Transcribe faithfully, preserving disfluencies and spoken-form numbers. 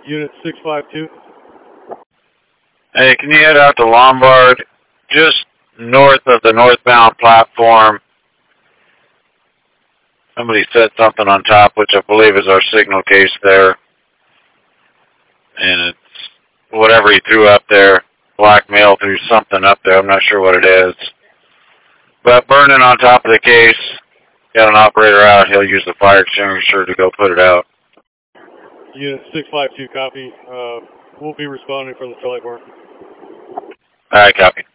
Unit six five two. Hey, can you head out to Lombard, just north of the northbound platform? Somebody set something on top, which I believe is our signal case there. And it's whatever he threw up there. Blackmail threw something up there. I'm not sure what it is. But burning on top of the case. Got an operator out. He'll use the fire extinguisher to go put it out. Unit six five two, copy. Uh, we'll be responding from the flight bar. All right, copy.